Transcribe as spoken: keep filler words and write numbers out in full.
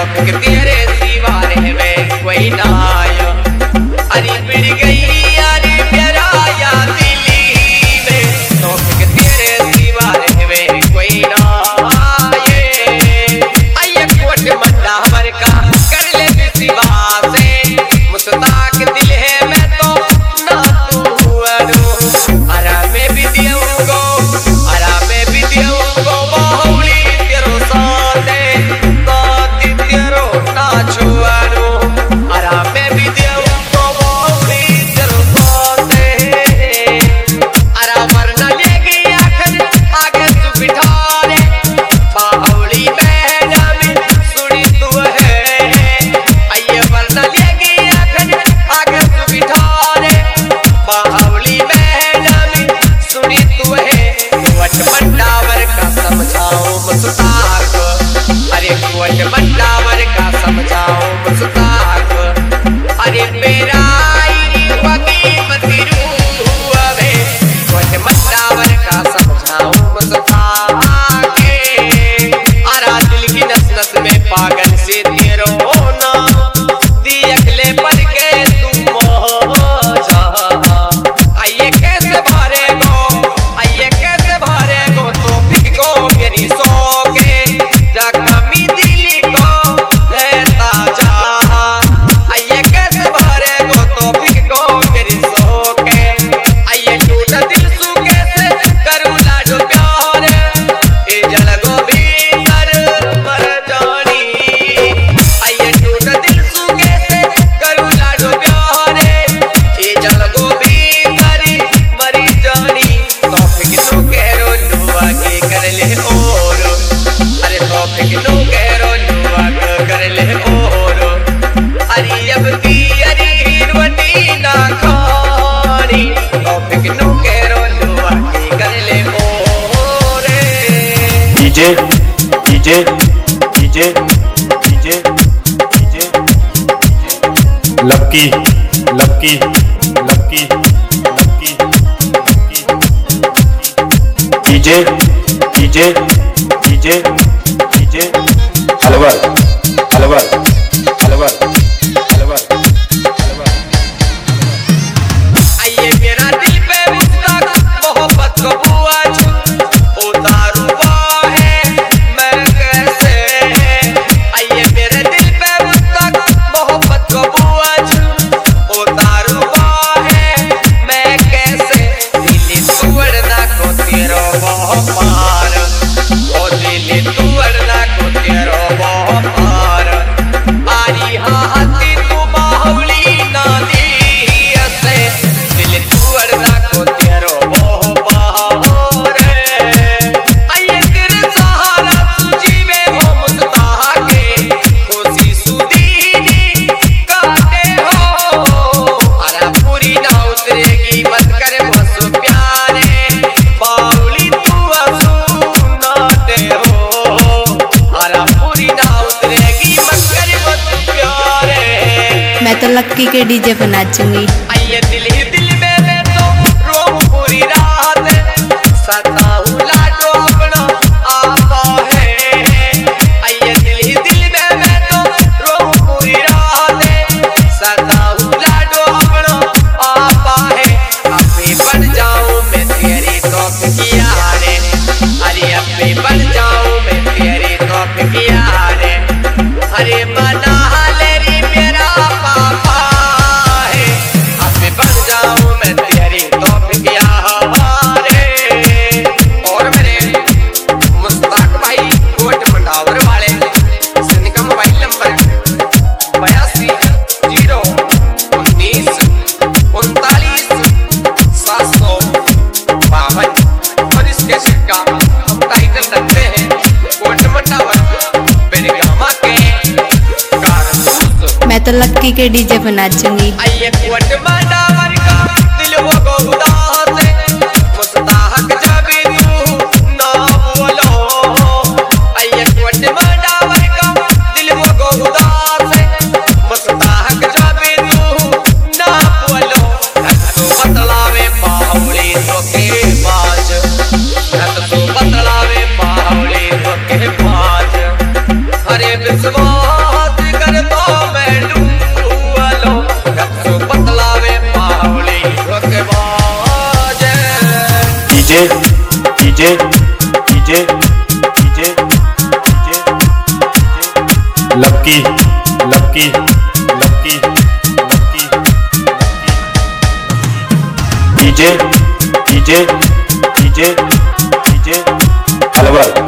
फिर तेरे सिवा रहवे कोई ना आया। अरे बिड़ गई यारी प्यारा या दिली में, तो फिर तेरे सिवा रहवे कोई ना आए। आइए कोट मंडा हमारे का कर ले विश्वास से, मुस्ताक दिल है मैं तो ना तू अरो। अरा मैं भी दियोगो, अरा मैं भी दियोगो बाहुली तेरो साथे, साथी तेरो ना छुआरो। अरा मैं भी दियोगो बाहुली तेरो साथे, अरा वरना लेगी आखिर आगे तू बिठा रे। बाहुली मैडम सुनी तू है, आइए वरना लेगी आखिर आगे तू बिठा रे। बाहुली मैडम सुनी तू है, कोट मंडावर का समझाओ मुस्ताक। अरे कोट मंडावर का समझाओ मुस्ताक। अरे मेरा वगी मती रूह में, कोट मंडावर का समझाओ मुस्ताक। अरा दिल की नस नस में पागल से तेरो ना, दियखले पर के तू मौजा। आइए कैसे भरे गो, आइए कैसे भरे गो, तो फिको मेरी सो के जख्मी दिली को रहता जा। आइए कैसे भरे गो, तो फिको मेरी सो के, आइए टूट दिल सू कैसे करूँ लाडो प्यार। ए जल गो भीतर मर जानी, आइए टूट दिल सू कैसे करूँ लाडो प्यार। ए जल गो भीतर मरी जानी, तो फिको करो लुआ के कर ले और। अरे तो फिको करो लुआ के कर ले और। अरे अब की अरे हिरवटी ना खानी, तो फिको करो लुआ के कर ले और। DJ DJ DJ DJ DJ Lucky Lucky Lucky Lucky Lucky DJ DJ DJ DJ Alwar Alwar Alwar Alwar Alwar. आइए मेरा दिल पे मुस्ताक मोहब्बत को बुआ छू उतारूबा है मैं कैसे। आइए मेरे दिल पे मुस्ताक मोहब्बत को बुआ छू उतारूबा है मैं कैसे। दिल तोड़ना को तेरो बहुत पार, ओ दिल तोड़ना को तेरो बहुत पार। आरी हाथी तू बाहुली ना दी ऐसे, दिल तोड़ना को तेरो बहुत पार। आइए तेरे सहारा तुझी में हो मुस्ताक के, खुशी सुदीनी काटे हो। अरा पूरी ना उतरेगी मत कर बस प्यारे, बाहुली तू आंसू नाटे हो। अरा पूरी ना उतरेगी मत कर बस प्यारे। मैं तो लक्की के डीजे पे नाचूंगी। आइए दिल ही दिल में मैं तो रोऊं पूरी रात, सताऊं लाडो अपना आपा है। आइए दिल ही दिल में मैं तो रोऊं पूरी रात, सताऊं लाडो अपना आपा है। अपने बन जाऊं मैं तेरी तौफ की यारे, अरे अपने बन जाऊं मैं तेरी तौफ की यारे। अरे मना ले रे मेरा पापा है, अपने बन जाऊं मैं तेरी तौफ की यारे। और मेरे मुस्ताक भाई कोट मंडावर वाले से का मोबाइल नंबर बयासी जीरो उन्नीस उनतालीस सात सौ बावन। और इस कैसेट का हम टाइटल रखते हैं कोट मंडावर बेरगामा के कारतूस। मैं तो लक्की के डीजे पे नाचूंगी। आइए कोट मंडावर का दिल वो को उदास है, मुस्ताक जब तू ना बोलो। आइए कोट मंडावर का दिल वो को उदास है, मुस्ताक जब तू ना बोलो। तो बतलावे बाहुली तो के बाज, तो बतलावे बाहुली तो के बाज। अरे विश्वास DJ DJ DJ DJ Lucky Lucky Lucky Lucky DJ DJ DJ DJ Alwar